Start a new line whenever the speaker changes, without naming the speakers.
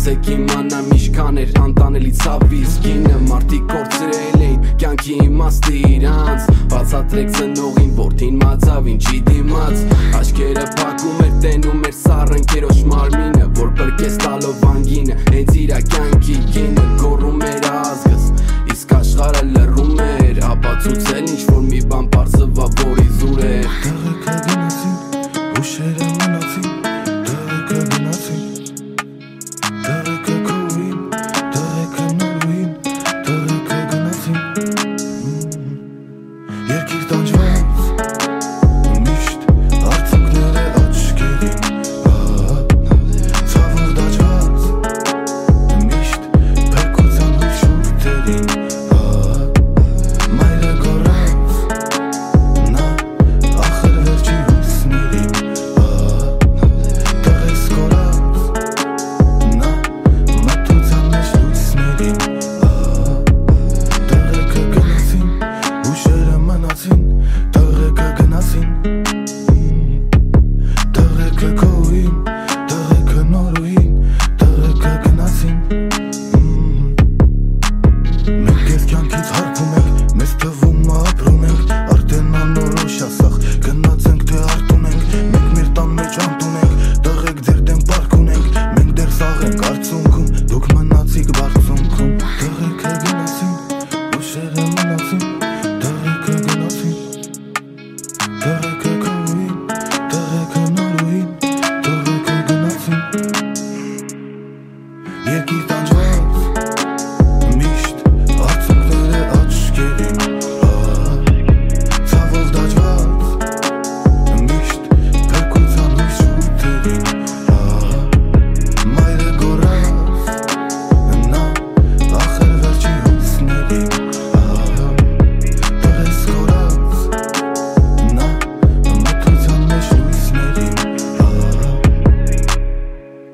ասեք իմանամ ինչքան էր անտանելի ցավի սկինը մարդիկ կորցրել էին կյանքի իմաստը իրանց բացատրեք ծնողին որդին մացավ ինչի դիմաց աչքերը փակում էր տենում էր սառը ընկերոջ մարմինը որ բրկեց տալով անգինը հենց իրա կյանքի գինը գոռում էր ազգս իսկ աշխարհը լռում էր ապացուցել ինչ-որ մի բան պարզվա որ իզուր էր
Դեղեկը գնացին, ուշերը մնացին Դեղեկը գնացին Դեղեկը քույն, դեղեկը նորույն Դեղեկը գնացին Երկիր տանջված Միշտ արցունքները աչքերին Ցավով դաջված Միշտ փրկության հիշուկներին Մայրը գոռաց Նա ախր վերջի հույսներին Տեղես կորած Նա մատուցան մեջ լույսներին Տեղեկը գնացին, ուշերը մնացին Տեղեկը գնացին Տեղեկը քույն, տեղեկը նորույն Տեղեկը գնացին Մենք ես կյանքից հարբում ենք Մեզ թվում ապրում ենք Արդեն անորոշ ասախ Գնաց ենք թե արտուն ենք Մենք մեր տան մեջ անտուն ենք Տեղեք ձեր դեմ պարկ ունենք Մենք դեր սաղ ենք արցունքում Դուք մնացիք բարձունքում Տեղեկը գնացին Ուշերը մնացին Տեղեկը գնացին Տեղեկը քույն Տեղեկը նորույն Տեղեկը գնացին Երկիր տան